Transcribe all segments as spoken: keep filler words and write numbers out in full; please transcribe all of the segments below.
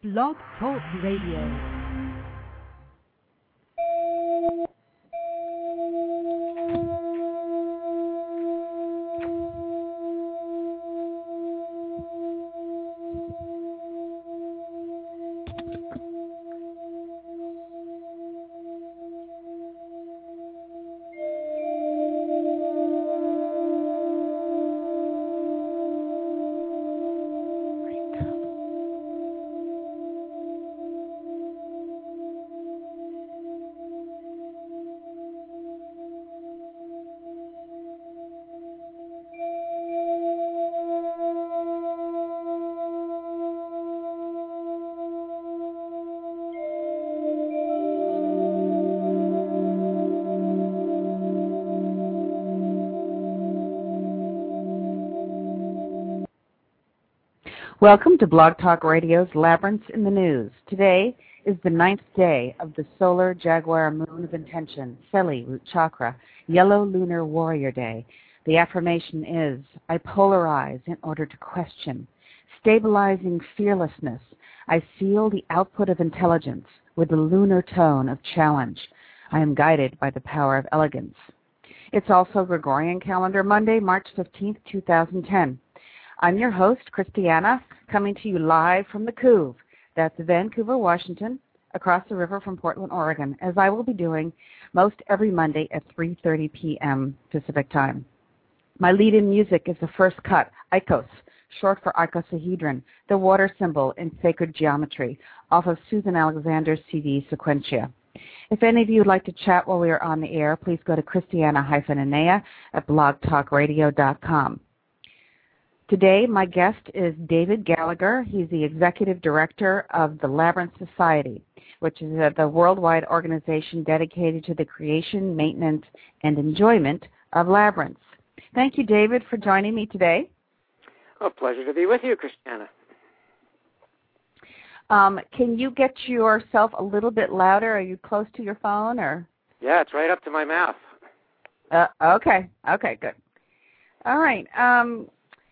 Blog Talk Radio. Welcome to Blog Talk Radio's Labyrinths in the News. Today is the ninth day of the Solar Jaguar Moon of Intention, Seli Root Chakra, Yellow Lunar Warrior Day. The affirmation is, I polarize in order to question. Stabilizing fearlessness, I seal the output of intelligence with the lunar tone of challenge. I am guided by the power of elegance. It's also Gregorian calendar Monday, March fifteenth, two thousand ten. I'm your host, Christiana, coming to you live from the Couve. That's Vancouver, Washington, across the river from Portland, Oregon, as I will be doing most every Monday at three thirty p.m. Pacific Time. My lead-in music is the first cut, Icos, short for icosahedron, the water symbol in sacred geometry, off of Susan Alexander's C D, Sequentia. If any of you would like to chat while we are on the air, please go to Christiana-Anea at blog talk radio dot com. Today, my guest is David Gallagher. He's the Executive Director of the Labyrinth Society, which is the worldwide organization dedicated to the creation, maintenance, and enjoyment of labyrinths. Thank you, David, for joining me today. Oh, pleasure to be with you, Christiana. Um, can you get yourself a little bit louder? Are you close to your phone, or? Yeah, it's right up to my mouth. Uh, okay. Okay, good. All right. Um,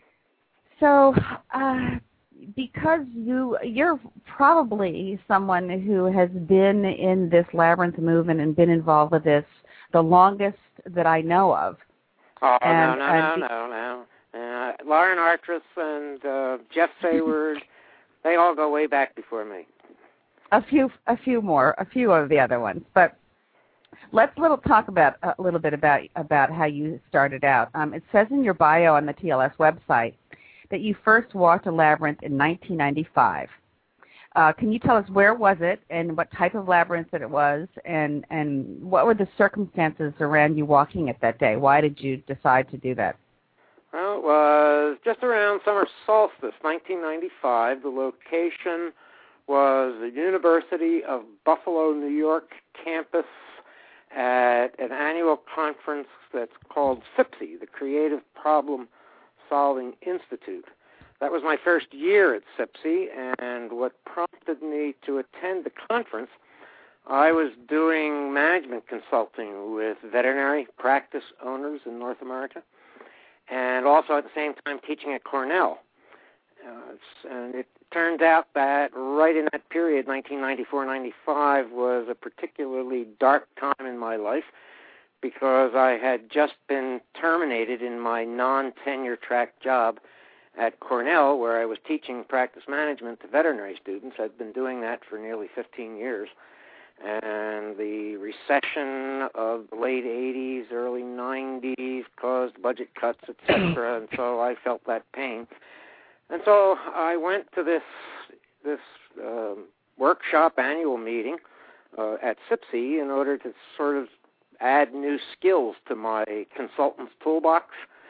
So, uh, because you, you're probably someone who has been in this labyrinth movement and been involved with this the longest that I know of. Oh, and, no, no, and no, no, no. Uh, Lauren Artris and uh, Jeff Sayward, they all go way back before me. A few, a few more, a few of the other ones. But let's little talk about a little bit about about how you started out. Um, it says in your bio on the T L S website that you first walked a labyrinth in nineteen ninety-five. Uh, can you tell us where was it and what type of labyrinth that it was, and, and what were the circumstances around you walking it that day? Why did you decide to do that? Well, it was just around summer solstice, nineteen ninety-five. The location was the University of Buffalo, New York campus at an annual conference that's called S I P S I, the Creative Problem Solving Institute. That was my first year at S I P S I, and what prompted me to attend the conference, I was doing management consulting with veterinary practice owners in North America, and also at the same time teaching at Cornell. Uh, and it turned out that right in that period, nineteen ninety-four ninety-five, was a particularly dark time in my life, because I had just been terminated in my non-tenure track job at Cornell, where I was teaching practice management to veterinary students. I'd been doing that for nearly fifteen years. And the recession of the late eighties, early nineties caused budget cuts, et cetera, and so I felt that pain. And so I went to this, this um, workshop annual meeting uh, at S I P S I in order to sort of add new skills to my consultant's toolbox.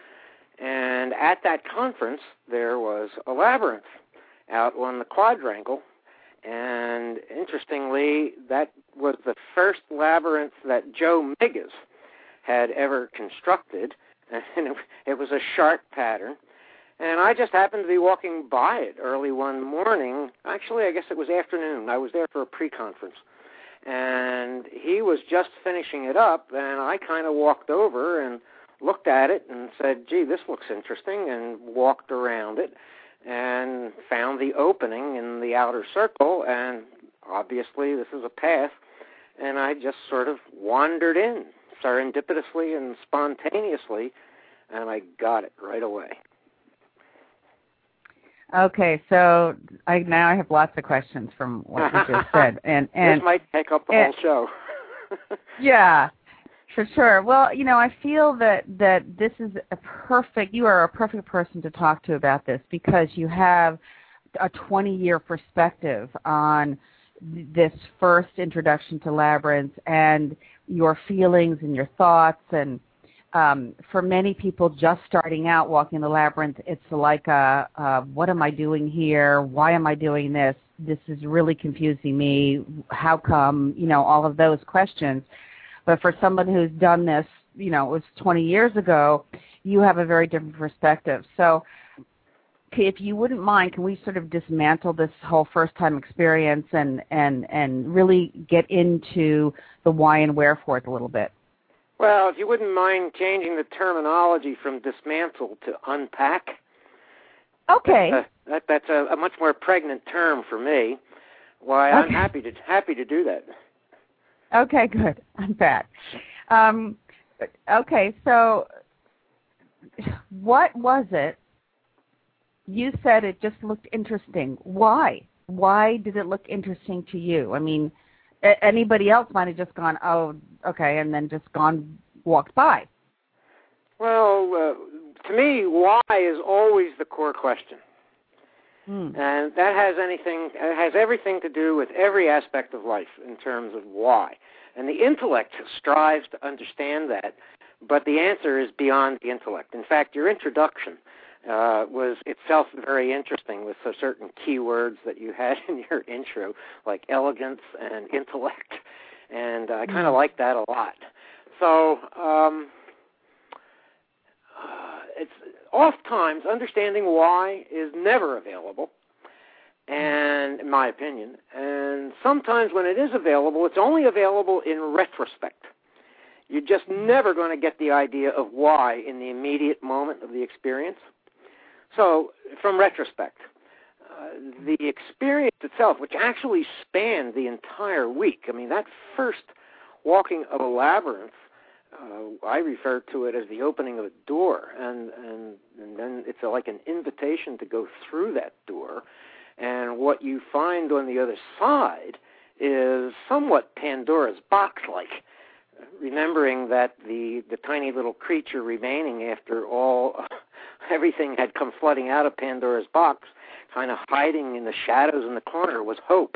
And at that conference, there was a labyrinth out on the quadrangle. And interestingly, that was the first labyrinth that Joe Migas had ever constructed. And it, it was a shark pattern. And I just happened to be walking by it early one morning. Actually, I guess it was afternoon. I was there for a pre-conference. And he was just finishing it up, and I kind of walked over and looked at it and said, gee, this looks interesting, and walked around it. and found the opening in the outer circle, and obviously this is a path, and I just sort of wandered in serendipitously and spontaneously, and I got it right away. Okay, so I now I have lots of questions from what you just said, and and this might take up the and, whole show. Yeah, for sure. Well, you know, I feel that that this is a perfect. You are a perfect person to talk to about this because you have a twenty-year perspective on this first introduction to Labyrinth and your feelings and your thoughts. And um, for many people just starting out walking the Labyrinth, it's like, a, a, what am I doing here? Why am I doing this? This is really confusing me. How come? You know, all of those questions. But for someone who's done this, you know, it was twenty years ago, you have a very different perspective. So if you wouldn't mind, can we sort of dismantle this whole first-time experience and, and, and really get into the why and wherefore it a little bit? Well, if you wouldn't mind changing the terminology from dismantle to unpack. Okay. That's a, that, that's a, a much more pregnant term for me. Why, I'm okay. happy to happy to do that. Okay, good. Unpack. Um, okay, so what was it? You said it just looked interesting. Why? Why did it look interesting to you? I mean, anybody else might have just gone, oh, okay, and then just gone, walked by. Well, uh, to me, why is always the core question. Hmm. And that has anything, it has everything to do with every aspect of life in terms of why. And the intellect strives to understand that, but the answer is beyond the intellect. In fact, your introduction uh, was itself very interesting with so certain keywords that you had in your intro, like elegance and intellect, and uh, I kind of like that a lot. So um, uh, it's oftentimes understanding why is never available, and in my opinion, and sometimes when it is available, it's only available in retrospect. You're just never going to get the idea of why in the immediate moment of the experience. So, from retrospect, uh, the experience itself, which actually spanned the entire week, I mean, that first walking of a labyrinth, uh, I refer to it as the opening of a door, and, and, and then it's a, like an invitation to go through that door, and what you find on the other side is somewhat Pandora's box-like, remembering that the, the tiny little creature remaining after all, everything had come flooding out of Pandora's box, kind of hiding in the shadows in the corner, was hope.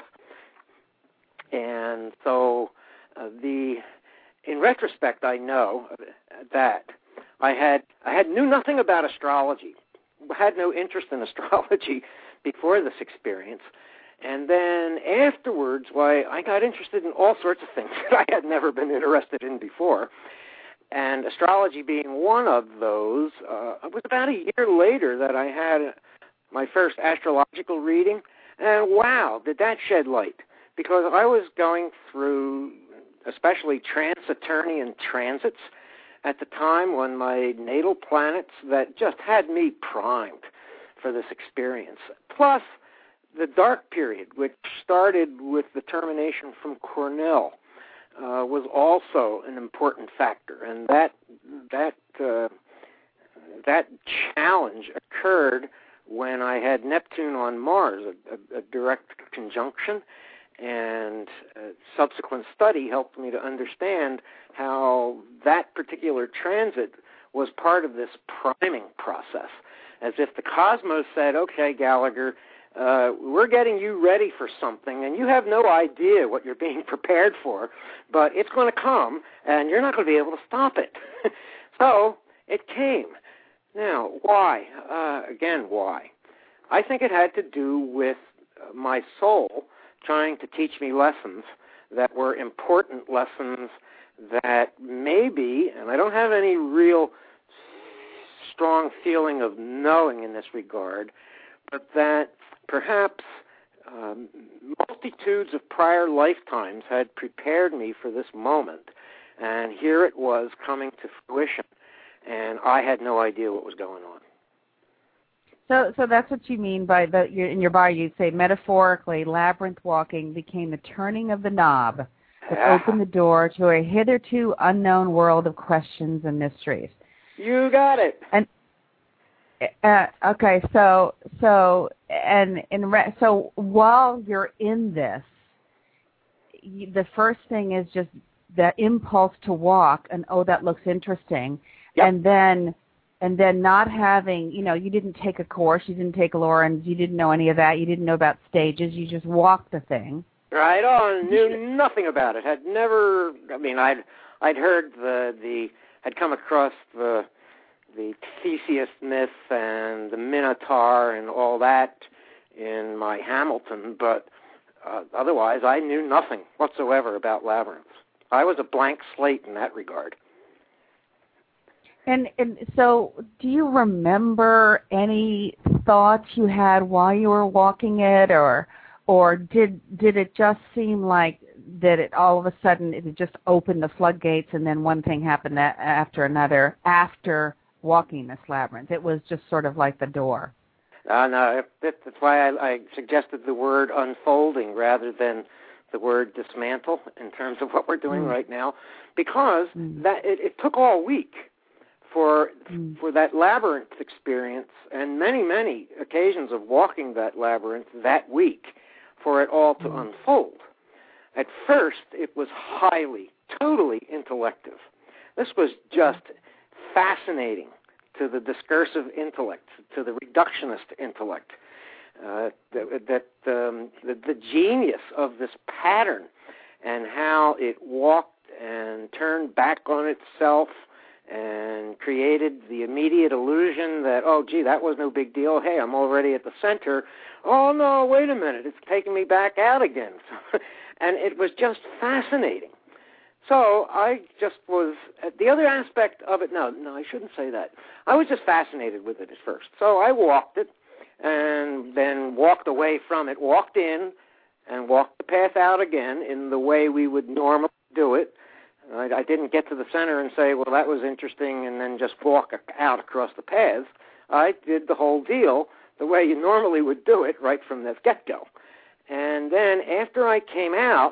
And so uh, the, in retrospect, I know that I had, I had knew nothing about astrology, had no interest in astrology before this experience. And then afterwards, why, I got interested in all sorts of things that I had never been interested in before. And astrology being one of those, uh, it was about a year later that I had my first astrological reading. And wow, did that shed light. Because I was going through especially trans-Saturnian transits at the time when my natal planets that just had me primed for this experience. Plus, the dark period, which started with the termination from Cornell, uh, was also an important factor, and that that uh, that challenge occurred when I had Neptune on Mars, a, a, a direct conjunction, and uh, subsequent study helped me to understand how that particular transit was part of this priming process, as if the cosmos said, okay, Gallagher, Uh, we're getting you ready for something, and you have no idea what you're being prepared for, but it's going to come, and you're not going to be able to stop it. So it came. Now, why? Uh, again, why? I think it had to do with my soul trying to teach me lessons that were important lessons that maybe, and I don't have any real strong feeling of knowing in this regard, but that perhaps um, multitudes of prior lifetimes had prepared me for this moment, and here it was coming to fruition, and I had no idea what was going on. So, so that's what you mean by the in your bio. You say metaphorically, labyrinth walking became the turning of the knob that Yeah. opened the door to a hitherto unknown world of questions and mysteries. You got it. And uh, okay, so so and in re- so while you're in this, you, the first thing is just the impulse to walk, and oh, that looks interesting, yep. and then. And then not having, you know, you didn't take a course, you didn't take Lawrence, you didn't know any of that, you didn't know about stages, you just walked the thing. Right on. Knew nothing about it. Had never. I mean, I'd I'd heard the the had come across the the Theseus myth and the Minotaur and all that in my Hamilton, but uh, otherwise I knew nothing whatsoever about labyrinths. I was a blank slate in that regard. And, and so, do you remember any thoughts you had while you were walking it, or, or did did it just seem like that it all of a sudden it just opened the floodgates, and then one thing happened after another after walking this labyrinth? It was just sort of like the door. Uh, no, that's why I, I suggested the word unfolding rather than the word dismantle in terms of what we're doing mm. right now, because mm. that it, it took all week. For mm. for that labyrinth experience and many, many occasions of walking that labyrinth that week for it all to mm. unfold. At first, it was highly, totally intellective. This was just fascinating to the discursive intellect, to the reductionist intellect, uh, that, that um, the, the genius of this pattern and how it walked and turned back on itself and created the immediate illusion that, oh, gee, that was no big deal. Hey, I'm already at the center. Oh, no, wait a minute. It's taking me back out again. And it was just fascinating. So I just was, the other aspect of it, no, no, I shouldn't say that. I was just fascinated with it at first. So I walked it and then walked away from it, walked in and walked the path out again in the way we would normally do it. I, I didn't get to the center and say, well, that was interesting, and then just walk out across the paths. I did the whole deal the way you normally would do it right from the get-go. And then after I came out,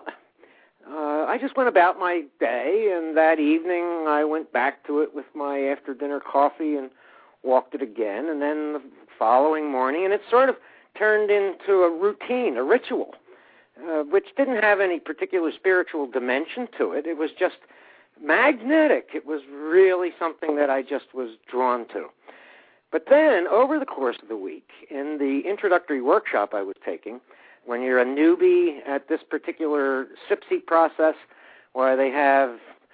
uh, I just went about my day, and that evening I went back to it with my after-dinner coffee and walked it again, and then the following morning, and it sort of turned into a routine, a ritual. Uh, which didn't have any particular spiritual dimension to it. It was just magnetic. It was really something that I just was drawn to. But then, over the course of the week, in the introductory workshop I was taking, when you're a newbie at this particular S I P C process, where they have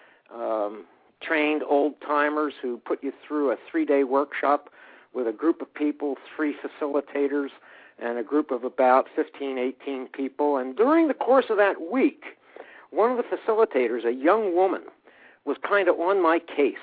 um, trained old-timers who put you through a three-day workshop with a group of people, three facilitators, and a group of about fifteen, eighteen people. And during the course of that week, one of the facilitators, a young woman, was kind of on my case.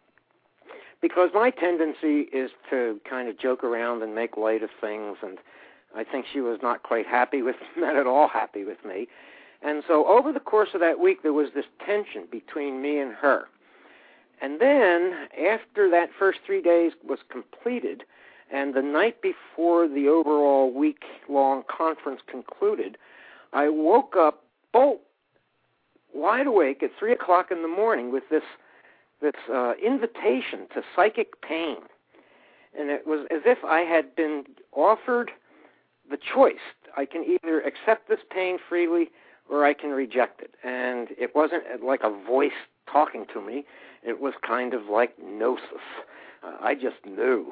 Because my tendency is to kind of joke around and make light of things, and I think she was not quite happy with, not at all happy with me. And so over the course of that week, there was this tension between me and her. And then, after that first three days was completed, and the night before the overall week-long conference concluded, I woke up bolt wide awake at three o'clock in the morning with this this uh, invitation to psychic pain. And it was as if I had been offered the choice. I can either accept this pain freely or I can reject it. And it wasn't like a voice talking to me. It was kind of like gnosis. Uh, I just knew.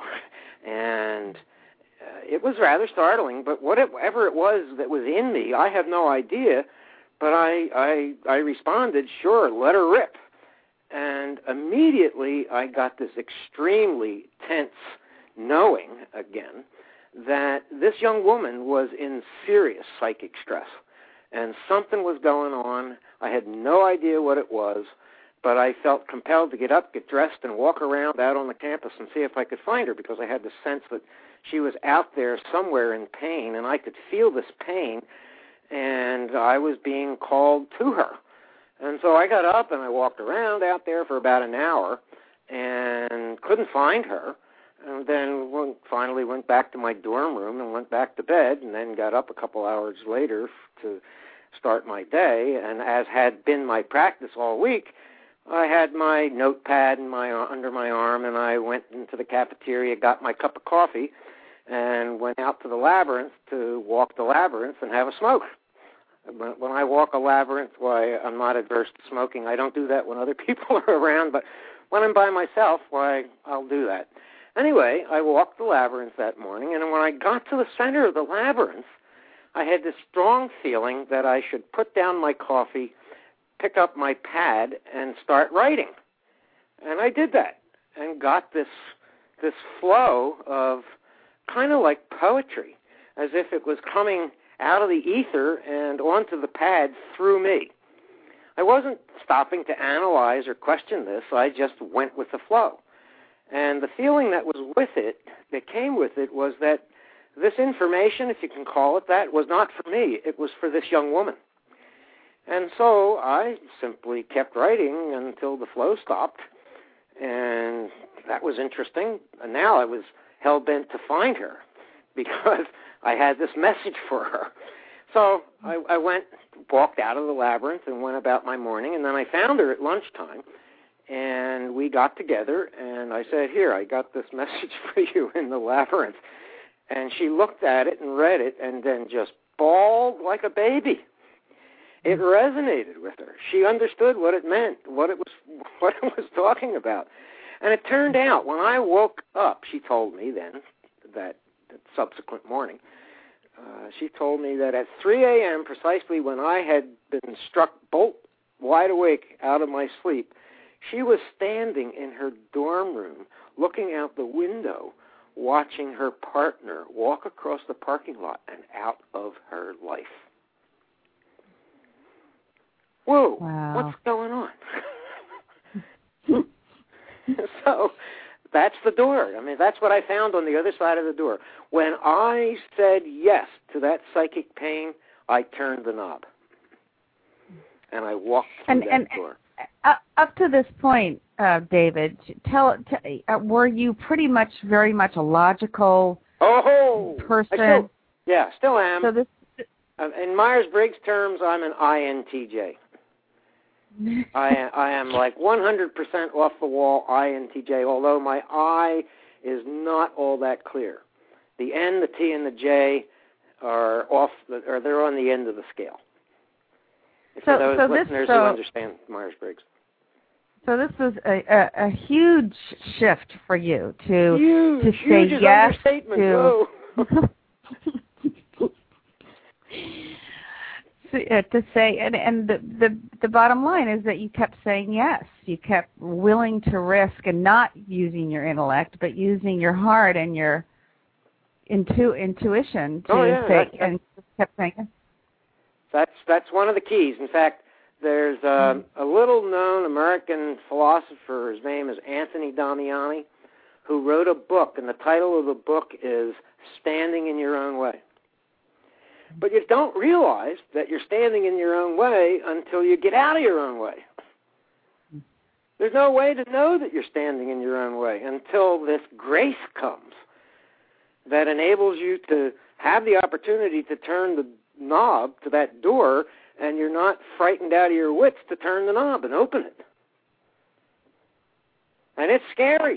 And uh, it was rather startling, but whatever it was that was in me, I have no idea, but I, I, I responded, sure, let her rip. And immediately I got this extremely tense knowing, again, that this young woman was in serious psychic stress, and something was going on. I had no idea what it was, but I felt compelled to get up, get dressed, and walk around out on the campus and see if I could find her, because I had the sense that she was out there somewhere in pain, and I could feel this pain, and I was being called to her. And so I got up and I walked around out there for about an hour and couldn't find her. and then went, finally went back to my dorm room and went back to bed, and then got up a couple hours later to start my day. And as had been my practice all week, I had my notepad in my under my arm, and I went into the cafeteria, got my cup of coffee, and went out to the labyrinth to walk the labyrinth and have a smoke. When I walk a labyrinth, why, I'm not adverse to smoking. I don't do that when other people are around, but when I'm by myself, why, I'll do that. Anyway, I walked the labyrinth that morning, and when I got to the center of the labyrinth, I had this strong feeling that I should put down my coffee, pick up my pad, and start writing. And I did that and got this this flow of kind of like poetry, as if it was coming out of the ether and onto the pad through me. I wasn't stopping to analyze or question this. I just went with the flow. And the feeling that was with it, that came with it, was that this information, if you can call it that, was not for me. It was for this young woman. And so I simply kept writing until the flow stopped. And that was interesting. And now I was hell-bent to find her because I had this message for her. So I, I went, walked out of the labyrinth and went about my morning, and then I found her at lunchtime, and we got together, and I said, here, I got this message for you in the labyrinth. And she looked at it and read it and then just bawled like a baby. It resonated with her. She understood what it meant, what it was, what it was talking about. And it turned out, when I woke up, she told me then, that, that subsequent morning, uh, she told me that at three a.m., precisely when I had been struck bolt wide awake out of my sleep, she was standing in her dorm room, looking out the window, watching her partner walk across the parking lot and out of her life. Whoa, wow. What's going on? So that's the door. I mean, that's what I found on the other side of the door. When I said yes to that psychic pain, I turned the knob. And I walked through and, that and, door. Uh, up to this point, uh, David, tell, t- uh, were you pretty much very much a logical oh, person? I still, yeah, still am. So this, uh, in Myers-Briggs terms, I'm an I N T J. I, I am like one hundred percent off the wall I N T J, although my I is not all that clear. The N, the T, and the J are off, the, or they're on the end of the scale. So, For those so listeners this, so, who understand Myers-Briggs. So this was a, a, a huge shift for you to huge, to huge say is yes understatement. to. Whoa. to say, and, and the, the the bottom line is that you kept saying yes. You kept willing to risk and not using your intellect, but using your heart and your intu- intuition to oh, yeah, say, that, that, and just kept saying yes. That's, that's one of the keys. In fact, there's a, a little-known American philosopher, his name is Anthony Damiani, who wrote a book, and the title of the book is Standing in Your Own Way. But you don't realize that you're standing in your own way until you get out of your own way. There's no way to know that you're standing in your own way until this grace comes that enables you to have the opportunity to turn the knob to that door, and you're not frightened out of your wits to turn the knob and open it. And it's scary.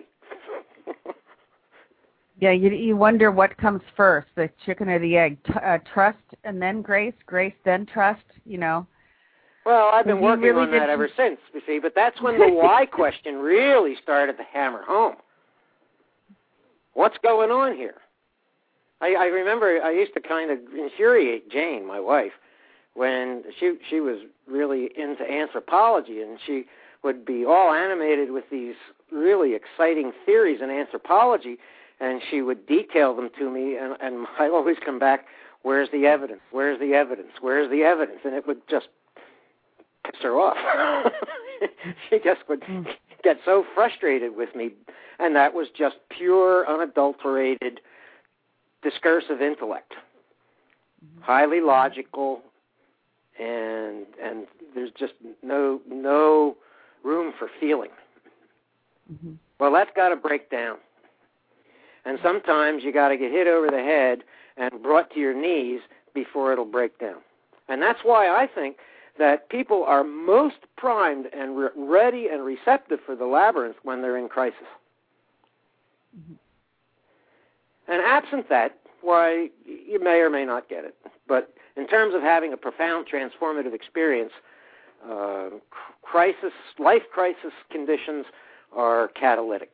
Yeah, you you wonder what comes first, the chicken or the egg. T- uh, trust and then grace, grace then trust, you know. Well, I've been working really on that did... ever since, you see, but that's when the why question really started to hammer home. What's going on here? I, I remember I used to kind of infuriate Jane, my wife, when she she was really into anthropology, and she would be all animated with these really exciting theories in anthropology, and she would detail them to me, and, and I'd always come back, where's the evidence, where's the evidence, where's the evidence, and it would just piss her off. She just would get so frustrated with me, and that was just pure, unadulterated, discursive intellect, highly logical, and and there's just no no room for feeling. Mm-hmm. Well, that's got to break down. And sometimes you got to get hit over the head and brought to your knees before it'll break down. And that's why I think that people are most primed and re- ready and receptive for the labyrinth when they're in crisis. Mm-hmm. And absent that, why, you may or may not get it. But in terms of having a profound transformative experience, uh, crisis, life crisis conditions are catalytic.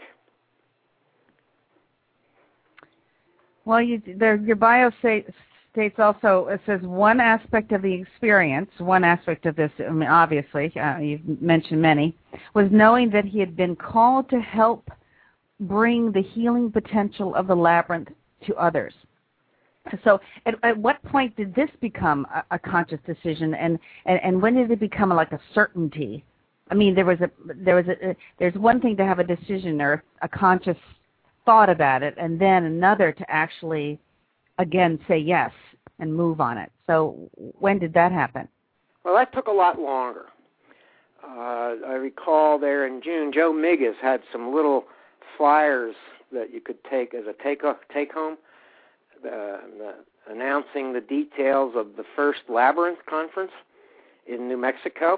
Well, you, there, your bio say, states also, it says one aspect of the experience, one aspect of this, I mean, obviously, uh, you've mentioned many, was knowing that he had been called to help bring the healing potential of the labyrinth to others. So at, at what point did this become a, a conscious decision, and, and, and when did it become like a certainty? I mean, there was a there was a there's one thing to have a decision or a conscious thought about it, and then another to actually, again, say yes and move on it. So when did that happen? Well, that took a lot longer. Uh, I recall there in June, Joe Migas had some little flyers that you could take as a take take home, uh, the, announcing the details of the first Labyrinth conference in New Mexico.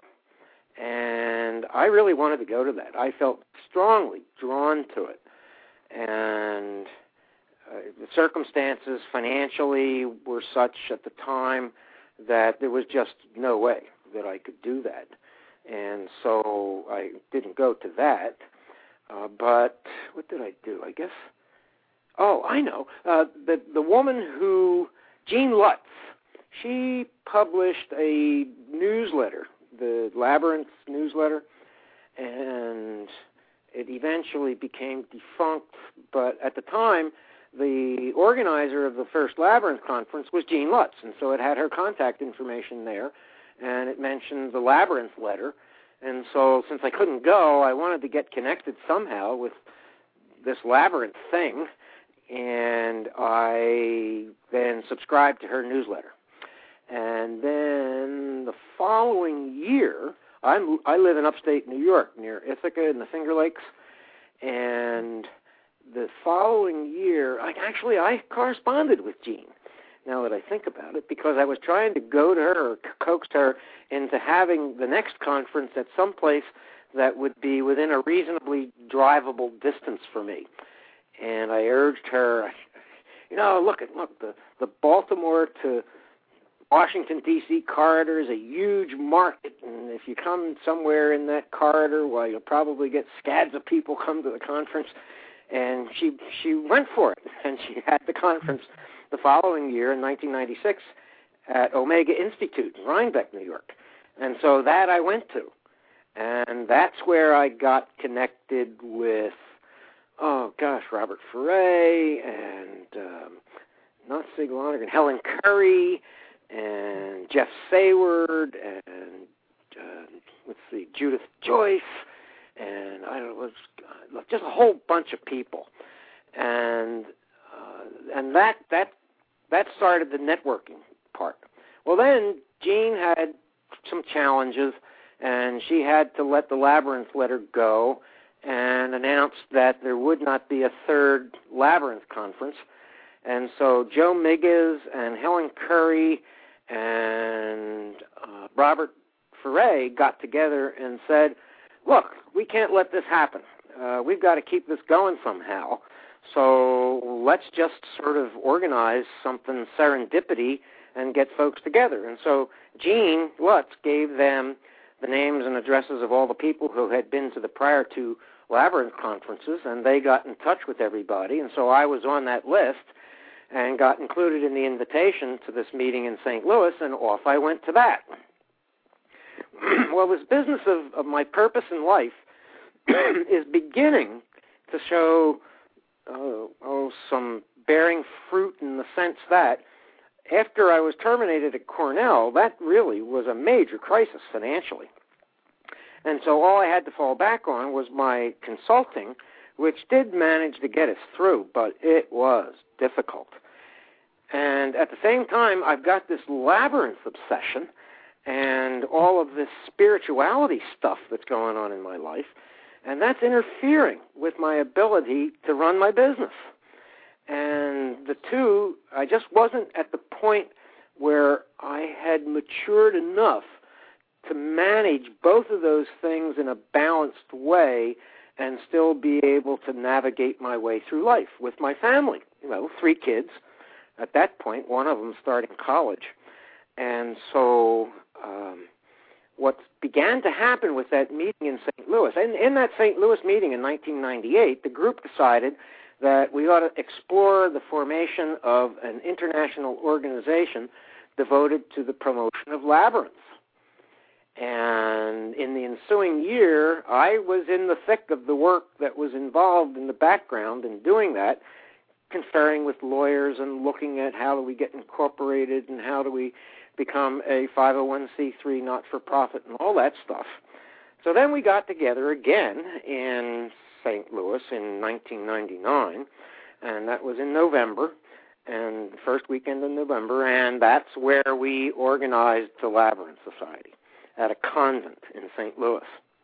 And I really wanted to go to that. I felt strongly drawn to it. And uh, the circumstances financially were such at the time that there was just no way that I could do that. And so I didn't go to that. Uh, but what did I do? I guess, oh, I know. Uh, the, the woman who, Jean Lutz, she published a newsletter, the Labyrinth newsletter, and it eventually became defunct. But at the time, the organizer of the first Labyrinth conference was Jean Lutz, and so it had her contact information there, and it mentioned the Labyrinth letter. And so since I couldn't go, I wanted to get connected somehow with this Labyrinth thing, and I then subscribed to her newsletter. And then the following year, I'm, I live in upstate New York near Ithaca in the Finger Lakes, and the following year, I, actually I corresponded with Jean, now that I think about it, because I was trying to go to her or coax her into having the next conference at some place that would be within a reasonably drivable distance for me. And I urged her, you know, look at look the the Baltimore to Washington, D C corridor is a huge market, and if you come somewhere in that corridor, well, you'll probably get scads of people come to the conference. And she she went for it, and she had the conference the following year in nineteen ninety-six at Omega Institute in Rhinebeck, New York. And so that I went to. And that's where I got connected with, oh, gosh, Robert Ferre and um, not Sig Lonergan, Helen Curry and Jeff Sayward and, uh, let's see, Judith Joyce. And I don't know, just a whole bunch of people. And uh, and that that that started the networking part. Well, then Jean had some challenges, and she had to let the Labyrinth letter go and announced that there would not be a third Labyrinth conference. And so Joe Migas and Helen Curry and uh, Robert Ferre got together and said, look, we can't let this happen. Uh, we've got to keep this going somehow. So let's just sort of organize something serendipity and get folks together. And so Jean Lutz gave them the names and addresses of all the people who had been to the prior two Labyrinth conferences, and they got in touch with everybody. And so I was on that list and got included in the invitation to this meeting in Saint Louis, and off I went to that. Well, this business of, of my purpose in life is beginning to show uh, oh, some bearing fruit in the sense that after I was terminated at Cornell, that really was a major crisis financially. And so all I had to fall back on was my consulting, which did manage to get us through, but it was difficult. And at the same time, I've got this Labyrinth obsession and all of this spirituality stuff that's going on in my life, and that's interfering with my ability to run my business. And the two, I just wasn't at the point where I had matured enough to manage both of those things in a balanced way and still be able to navigate my way through life with my family. You know, three kids at that point, one of them starting college. And so um, what began to happen with that meeting in Saint Louis, and in that Saint Louis meeting in nineteen ninety-eight, the group decided that we ought to explore the formation of an international organization devoted to the promotion of Labyrinth. And in the ensuing year, I was in the thick of the work that was involved in the background in doing that, conferring with lawyers and looking at how do we get incorporated and how do we become a five oh one c three not-for-profit and all that stuff. So then we got together again in Saint Louis in nineteen ninety-nine, and that was in November, and the first weekend in November, and that's where we organized the Labyrinth Society at a convent in Saint Louis.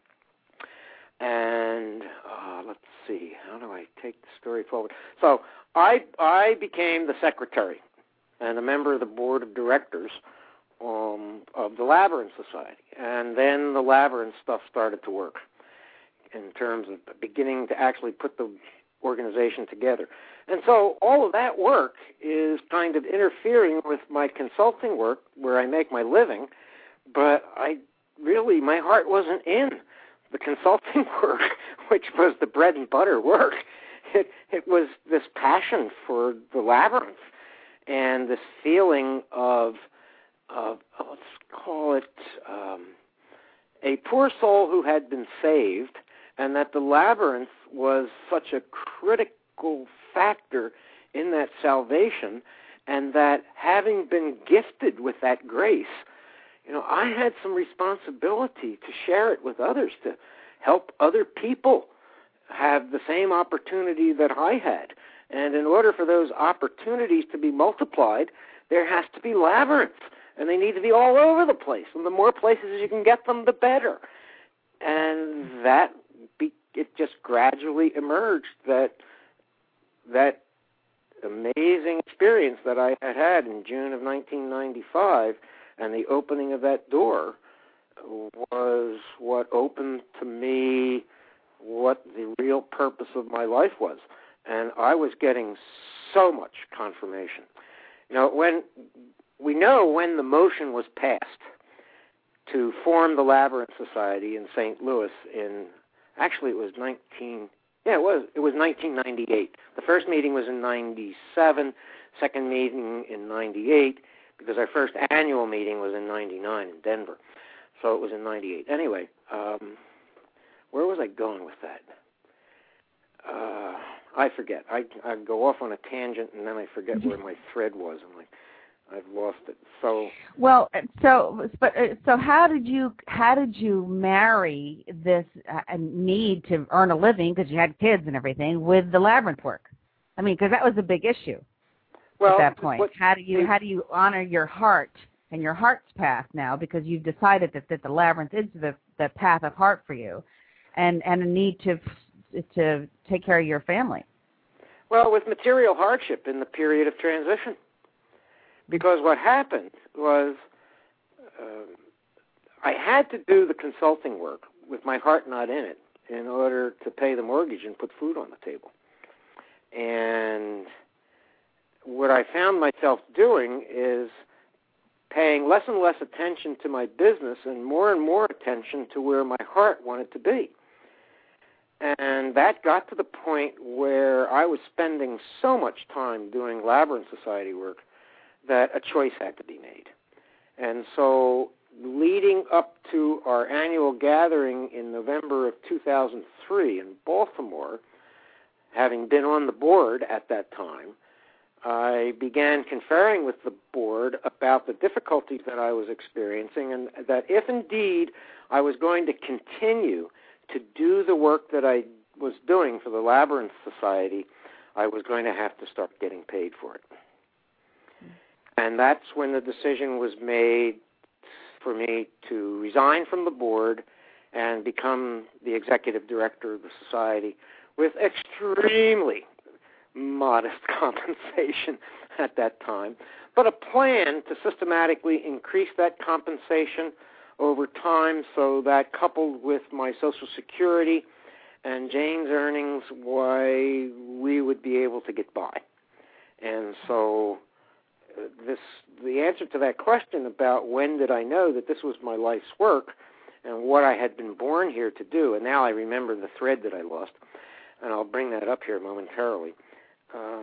And uh, let's see, how do I take the story forward? So I I became the secretary and a member of the board of directors um, of the Labyrinth Society. And then the Labyrinth stuff started to work in terms of beginning to actually put the organization together. And so all of that work is kind of interfering with my consulting work where I make my living, but I really, my heart wasn't in the consulting work, which was the bread and butter work. It, it was this passion for the Labyrinth and this feeling of, of let's call it um, a poor soul who had been saved, and that the Labyrinth was such a critical factor in that salvation, and that having been gifted with that grace, you know, I had some responsibility to share it with others, to help other people have the same opportunity that I had. And in order for those opportunities to be multiplied, there has to be labyrinths, and they need to be all over the place. And the more places you can get them, the better. And that be, it just gradually emerged that that amazing experience that I had had in June of nineteen ninety-five and the opening of that door was what opened to me what the real purpose of my life was. And I was getting so much confirmation. You know, when we know when the motion was passed to form the Labyrinth Society in Saint Louis in, actually it was nineteen, yeah, it was, it was nineteen ninety-eight. The first meeting was in ninety-seven, second meeting in ninety-eight, because our first annual meeting was in ninety-nine in Denver. So it was in ninety-eight. Anyway, um, where was I going with that? Uh, I forget. I I go off on a tangent and then I forget where my thread was. I'm like, I've lost it. So well, so but so how did you how did you marry this uh, need to earn a living because you had kids and everything with the Labyrinth work? I mean, because that was a big issue well, at that point. What, how do you how do you honor your heart and your heart's path now, because you've decided that, that the Labyrinth is the the path of heart for you, and and a need to to take care of your family? Well, with material hardship in the period of transition. Because what happened was uh, I had to do the consulting work with my heart not in it in order to pay the mortgage and put food on the table. And what I found myself doing is paying less and less attention to my business and more and more attention to where my heart wanted to be. And that got to the point where I was spending so much time doing Labyrinth Society work that a choice had to be made. And so leading up to our annual gathering in November of two thousand three in Baltimore, having been on the board at that time, I began conferring with the board about the difficulties that I was experiencing, and that if indeed I was going to continue to do the work that I was doing for the Labyrinth Society, I was going to have to start getting paid for it. And that's when the decision was made for me to resign from the board and become the executive director of the society with extremely modest compensation at that time, but a plan to systematically increase that compensation over time so that coupled with my Social Security and Jane's earnings, why we would be able to get by. And so uh, this, the answer to that question about when did I know that this was my life's work and what I had been born here to do, and now I remember the thread that I lost, and I'll bring that up here momentarily. Um,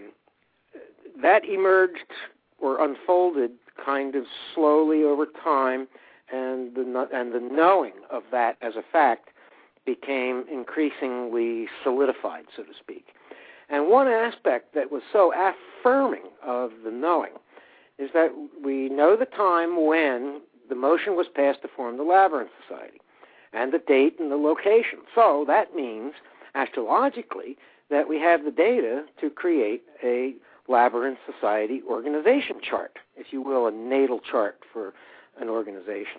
that emerged or unfolded kind of slowly over time, and the and the knowing of that as a fact became increasingly solidified, so to speak. And one aspect that was so affirming of the knowing is that we know the time when the motion was passed to form the Labyrinth Society, and the date and the location. So that means, astrologically, that we have the data to create a Labyrinth Society organization chart, if you will, a natal chart for an organization.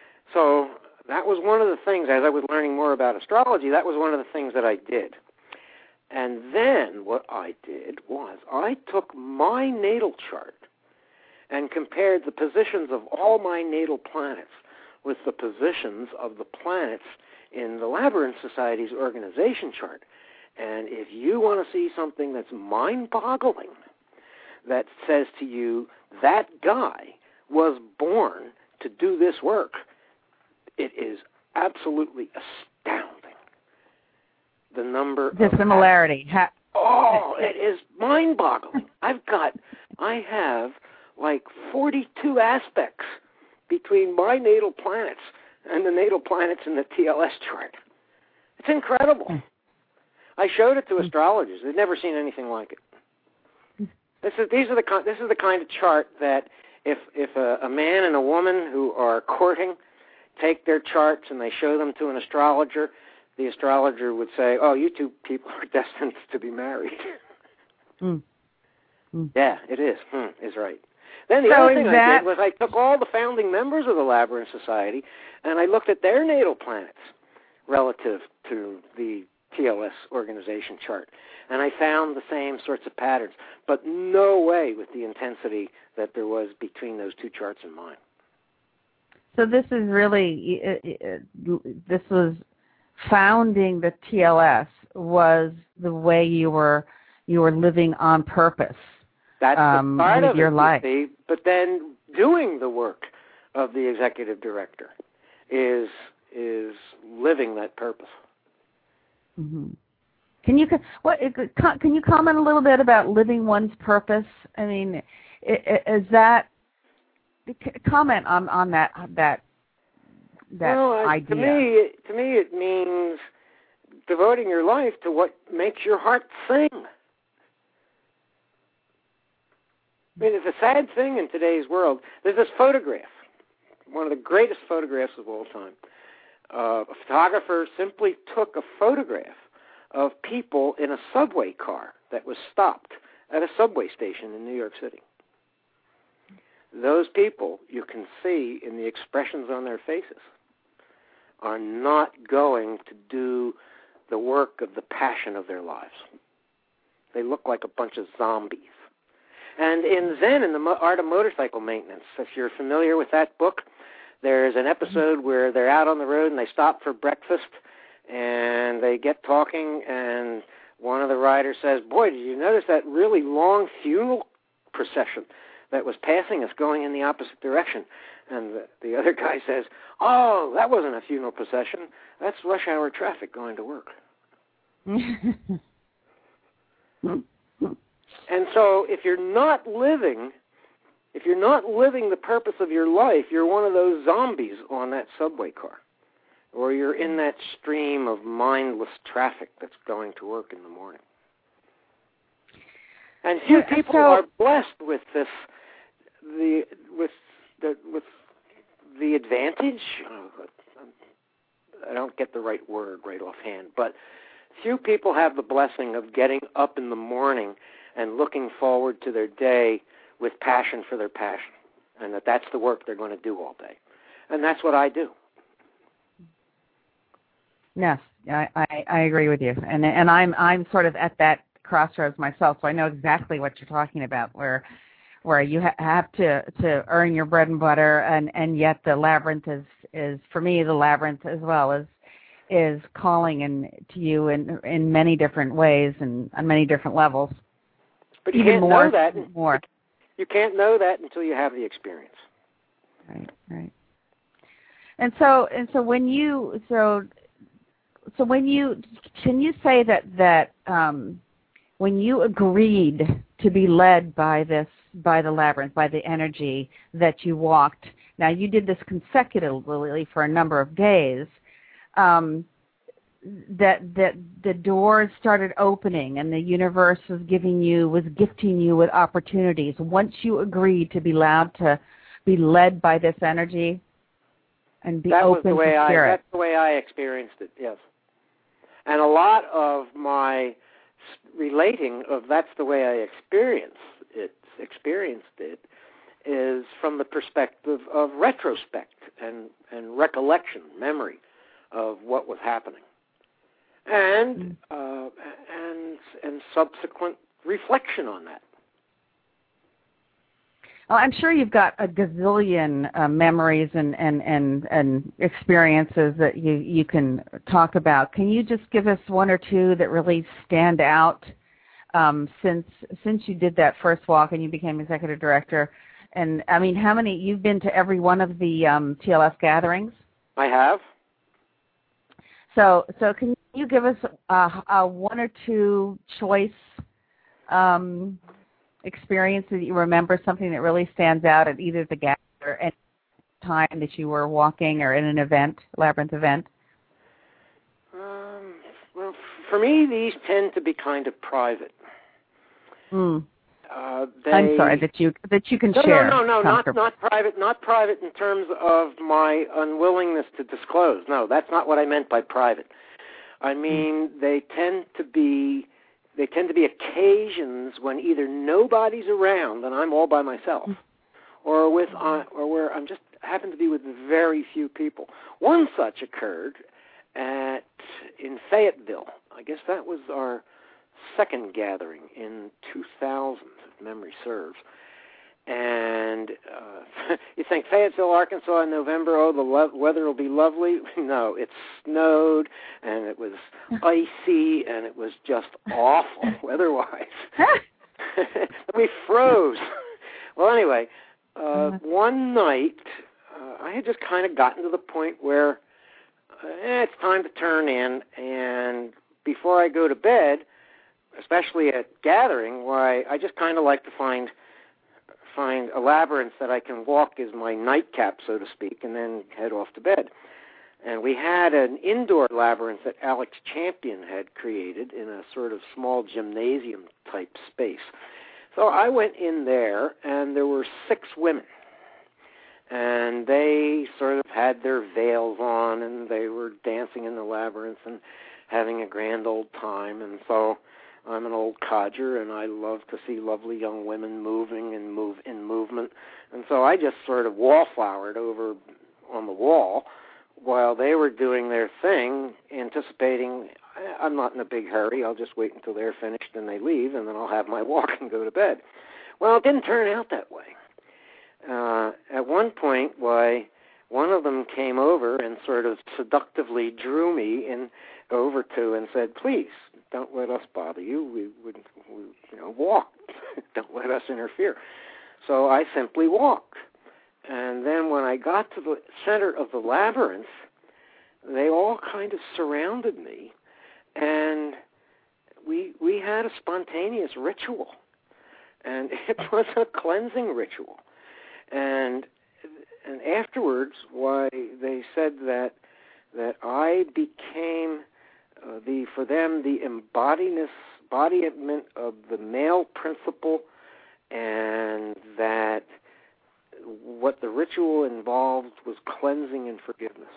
So that was one of the things, as I was learning more about astrology, that was one of the things that I did. And then what I did was I took my natal chart and compared the positions of all my natal planets with the positions of the planets in the Labyrinth Society's organization chart. And if you want to see something that's mind-boggling, that says to you, that guy was born to do this work, it is absolutely astounding. The number the of similarity. Ha- oh, it is mind-boggling. I've got, I have like forty-two aspects between my natal planets and the natal planets in the T L S chart. It's incredible. I showed it to astrologers. They've never seen anything like it. This is these are the this is the kind of chart that if if a, a man and a woman who are courting take their charts and they show them to an astrologer, the astrologer would say, "Oh, you two people are destined to be married." Mm. Mm. Yeah, it is. Hmm, is right. Then the so other thing that... I did was I took all the founding members of the Labyrinth Society and I looked at their natal planets relative to the T L S organization chart. And I found the same sorts of patterns, but no way with the intensity that there was between those two charts and mine. So this is really, this was founding the T L S was the way you were you were living on purpose. That's um, the part with of your it, life. You see, but then doing the work of the executive director is is living that purpose. Mm-hmm. Can you what can you comment a little bit about living one's purpose? I mean, is that comment on on that that that well, idea? To me, to me, it means devoting your life to what makes your heart sing. I mean, it's a sad thing in today's world. There's this photograph, one of the greatest photographs of all time. Uh, a photographer simply took a photograph of people in a subway car that was stopped at a subway station in New York City. Those people, you can see in the expressions on their faces, are not going to do the work of the passion of their lives. They look like a bunch of zombies. And in Zen, in the Art of Motorcycle Maintenance, if you're familiar with that book, there's an episode where they're out on the road and they stop for breakfast and they get talking, and one of the riders says, "Boy, did you notice that really long funeral procession that was passing us going in the opposite direction?" And the, the other guy says, "Oh, that wasn't a funeral procession. That's rush hour traffic going to work." And so if you're not living, if you're not living the purpose of your life, you're one of those zombies on that subway car, or you're in that stream of mindless traffic that's going to work in the morning. And few people so, are blessed with this, the with the with the advantage. I don't get the right word right offhand, but few people have the blessing of getting up in the morning and looking forward to their day with passion for their passion, and that that's the work they're going to do all day. And that's what I do. Yes, I, I, I agree with you. And and I'm I'm sort of at that crossroads myself, so I know exactly what you're talking about, where where you ha- have to, to earn your bread and butter, and, and yet the labyrinth is, is, for me, the labyrinth as well is is calling in, to you in in many different ways and on many different levels. But you Even can't more, know that. More. You can't know that until you have the experience. Right, right. And so, and so when you, so, so when you, can you say that that um, when you agreed to be led by this, by the labyrinth, by the energy that you walked? Now you did this consecutively for a number of days. Um, that that the doors started opening and the universe was giving you, was gifting you with opportunities once you agreed to be allowed to be led by this energy and be that open was the way to I, spirit. that's the way I experienced it, yes. And a lot of my relating of that's the way I experienced it, experienced it is from the perspective of retrospect and, and recollection, memory of what was happening. And uh, and and subsequent reflection on that. Well, I'm sure you've got a gazillion uh, memories and, and, and, and experiences that you, you can talk about. Can you just give us one or two that really stand out um, since since you did that first walk and you became executive director? And I mean, how many? You've been to every one of the um, T L S gatherings? I have. So, so can you give us a, a one or two choice um, experiences that you remember, something that really stands out at either the gathering or any time that you were walking or in an event, labyrinth event? Um, well, for me, these tend to be kind of private. Mm. Uh, they, I'm sorry that you that you can no, share. No, no, no, not not private, not private in terms of my unwillingness to disclose. No, that's not what I meant by private. I mean, mm. they tend to be they tend to be occasions when either nobody's around and I'm all by myself, mm. or with uh, or where I'm just happen to be with very few people. One such occurred at in Fayetteville. I guess that was our second gathering in two thousand, if memory serves. And uh, you think Fayetteville, Arkansas in November, oh, the lo- weather will be lovely. No, it snowed, and it was icy, and it was just awful weather-wise. We froze. Well, anyway, uh, one night, uh, I had just kind of gotten to the point where uh, eh, it's time to turn in, and before I go to bed, especially at gathering, why I just kind of like to find find a labyrinth that I can walk as my nightcap, so to speak, and then head off to bed. And we had an indoor labyrinth that Alex Champion had created in a sort of small gymnasium-type space. So I went in there, and there were six women. And they sort of had their veils on, and they were dancing in the labyrinth and having a grand old time. And so I'm an old codger, and I love to see lovely young women moving and move in movement. And so I just sort of wallflowered over on the wall while they were doing their thing, anticipating, I'm not in a big hurry. I'll just wait until they're finished and they leave, and then I'll have my walk and go to bed. Well, it didn't turn out that way. Uh, at one point, why, one of them came over and sort of seductively drew me in over to and said, please, don't let us bother you. We would, we, you know, walk. Don't let us interfere. So I simply walked. And then when I got to the center of the labyrinth, they all kind of surrounded me, and we we had a spontaneous ritual, and it was a cleansing ritual. And and afterwards, why they said that that I became Uh, the for them the embodiness, embodiment of the male principle, and that what the ritual involved was cleansing and forgiveness.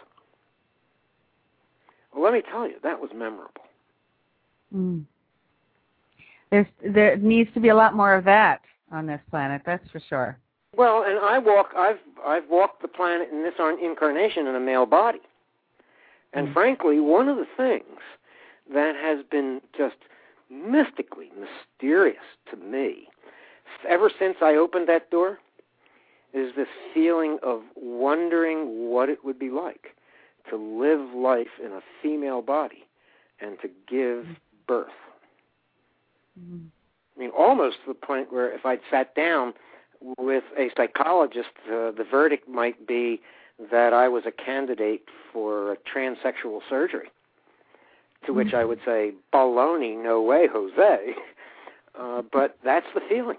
Well, let me tell you, that was memorable. Mm. There's, there needs to be a lot more of that on this planet, that's for sure. Well, and I walk, I've I've walked the planet in this incarnation in a male body. And mm. frankly, one of the things that has been just mystically mysterious to me, ever since I opened that door, is this feeling of wondering what it would be like to live life in a female body and to give birth. Mm-hmm. I mean, almost to the point where if I'd sat down with a psychologist, uh, the verdict might be that I was a candidate for a transsexual surgery, to which I would say, baloney, no way, Jose. Uh, but that's the feeling.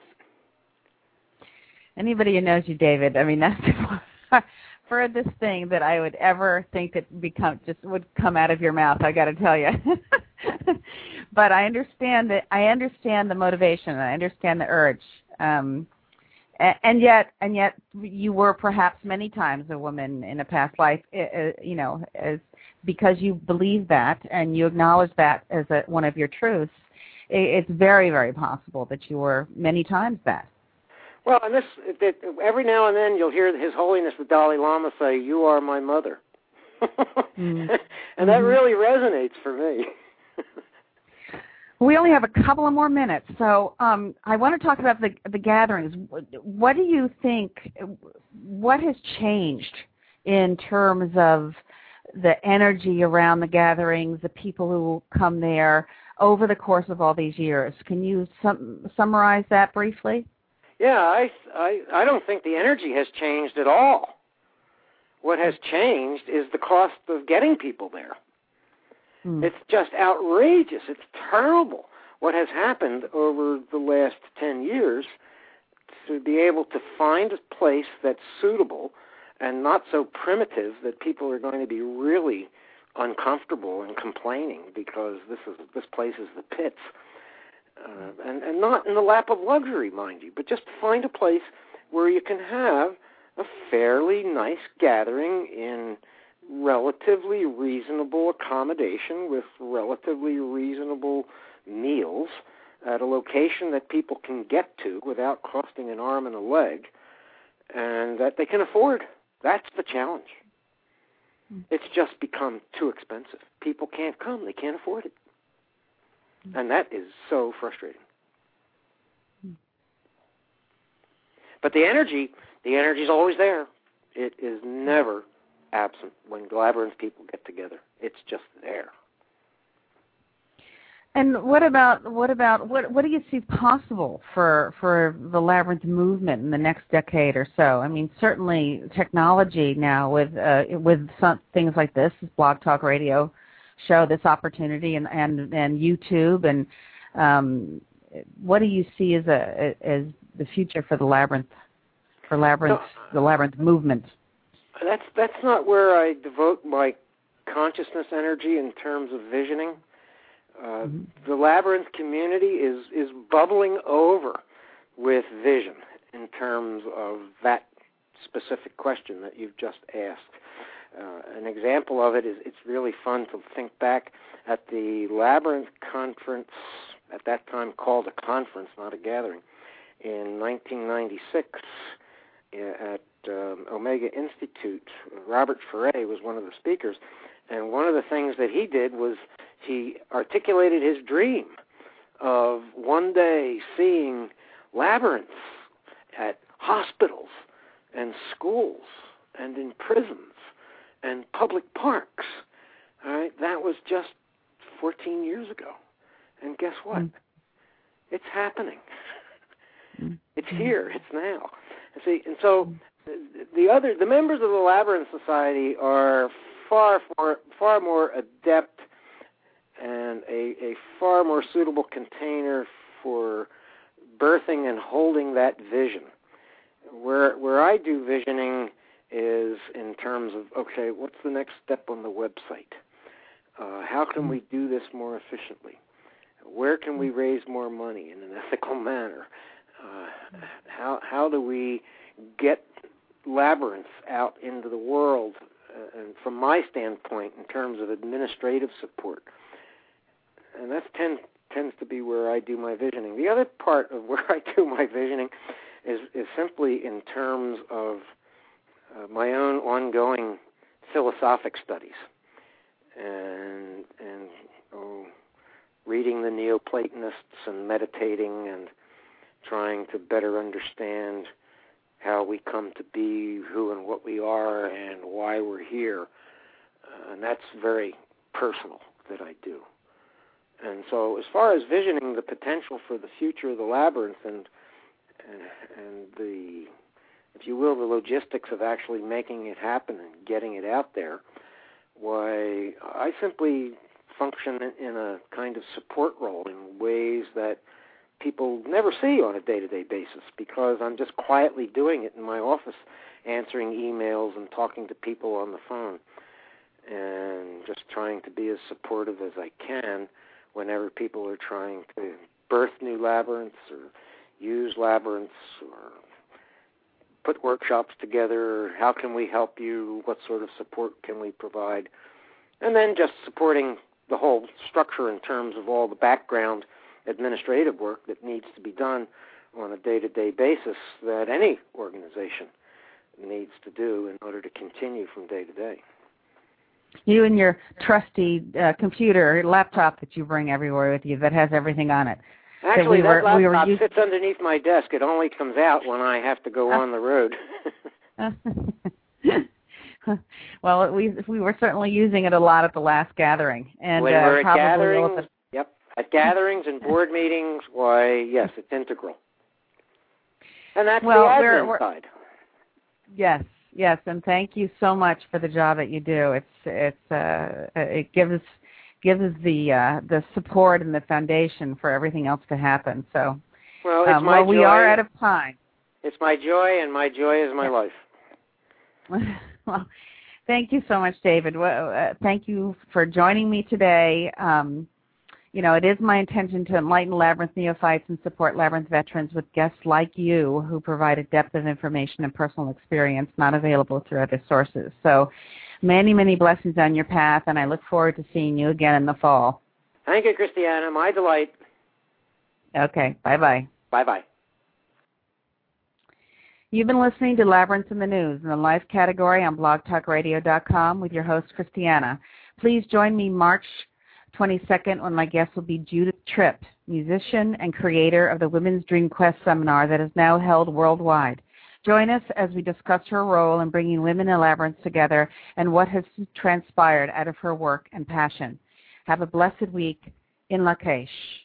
Anybody who knows you, David, I mean, that's for this thing that I would ever think that become just would come out of your mouth, I got to tell you. But I understand that. I understand the motivation. I understand the urge. Um, and yet, and yet, you were perhaps many times a woman in a past life. Uh, you know, as because you believe that and you acknowledge that as a, one of your truths. It's very, very possible that you were many times that. Well, and this it, every now and then you'll hear His Holiness the Dalai Lama say, "You are my mother," mm. and that mm-hmm. really resonates for me. We only have a couple of more minutes, so um, I want to talk about the the gatherings. What do you think? What has changed in terms of the energy around the gatherings, the people who come there over the course of all these years? Can you sum, summarize that briefly? Yeah, I, I I don't think the energy has changed at all. What has changed is the cost of getting people there. Hmm. It's just outrageous. It's terrible what has happened over the last ten years to be able to find a place that's suitable and not so primitive that people are going to be really uncomfortable and complaining because this is this place is the pits. Uh, and, and not in the lap of luxury, mind you, but just find a place where you can have a fairly nice gathering in relatively reasonable accommodation with relatively reasonable meals at a location that people can get to without costing an arm and a leg and that they can afford. That's the challenge. It's just become too expensive. People can't come. They can't afford it. And that is so frustrating. But the energy, the energy is always there. It is never absent when Labyrinth people get together. It's just there. And what about what about what what do you see possible for for the Labyrinth movement in the next decade or so? I mean, certainly technology now with uh, with some things like this, Blog Talk Radio show, this opportunity, and and, and YouTube, and um, what do you see as a as the future for the Labyrinth for Labyrinth no, the Labyrinth movement? That's that's not where I devote my consciousness energy in terms of visioning. Uh, mm-hmm. The Labyrinth community is is bubbling over with vision in terms of that specific question that you've just asked. Uh, an example of it is it's really fun to think back at the Labyrinth conference, at that time called a conference, not a gathering, in nineteen ninety-six at um, Omega Institute. Robert Ferre was one of the speakers, and one of the things that he did was he articulated his dream of one day seeing labyrinths at hospitals and schools and in prisons and public parks. All right, that was just fourteen years ago. And guess what? Mm. It's happening. Mm. It's here. It's now. And see, and so the, the other, the members of the Labyrinth Society are far, far, far more adept and a, a far more suitable container for birthing and holding that vision. Where where I do visioning is in terms of, okay, what's the next step on the website? Uh, how can we do this more efficiently? Where can we raise more money in an ethical manner? Uh, how how do we get labyrinths out into the world? Uh, and from my standpoint, in terms of administrative support, and that tend, tends to be where I do my visioning. The other part of where I do my visioning is is simply in terms of uh, my own ongoing philosophic studies. And and oh, reading the Neoplatonists and meditating and trying to better understand how we come to be, who and what we are, and why we're here. Uh, and that's very personal that I do. And so as far as visioning the potential for the future of the labyrinth and, and, and the, if you will, the logistics of actually making it happen and getting it out there, why, I simply function in a kind of support role in ways that people never see on a day-to-day basis, because I'm just quietly doing it in my office, answering emails and talking to people on the phone, and just trying to be as supportive as I can whenever people are trying to birth new labyrinths or use labyrinths or put workshops together. How can we help you? What sort of support can we provide? And then just supporting the whole structure in terms of all the background administrative work that needs to be done on a day-to-day basis that any organization needs to do in order to continue from day to day. You and your trusty uh, computer, laptop that you bring everywhere with you that has everything on it. Actually, that, we that were, we laptop were sits underneath my desk. It only comes out when I have to go uh, on the road. Well, we we were certainly using it a lot at the last gathering. And, when uh, we're at probably gatherings, the... yep, at gatherings and board meetings, why, yes, it's integral. And that's well, the admin we're, we're, side. Yes, yes, and thank you so much for the job that you do. It's it's uh, it gives gives the uh, the support and the foundation for everything else to happen. So, well, it's um, my well, joy. we are out of time. It's my joy, and my joy is my life. Well, thank you so much, David. Well, uh, thank you for joining me today. Um, you know, it is my intention to enlighten Labyrinth neophytes and support Labyrinth veterans with guests like you who provide a depth of information and personal experience not available through other sources. So many, many blessings on your path, and I look forward to seeing you again in the fall. Thank you, Christiana. My delight. Okay. Bye-bye. Bye-bye. You've been listening to Labyrinth in the News in the Life category on blog talk radio dot com with your host, Christiana. Please join me March twenty-second when my guest will be Judith Tripp, musician and creator of the Women's Dream Quest seminar that is now held worldwide. Join us as we discuss her role in bringing women in labyrinths together and what has transpired out of her work and passion. Have a blessed week in Lakesh.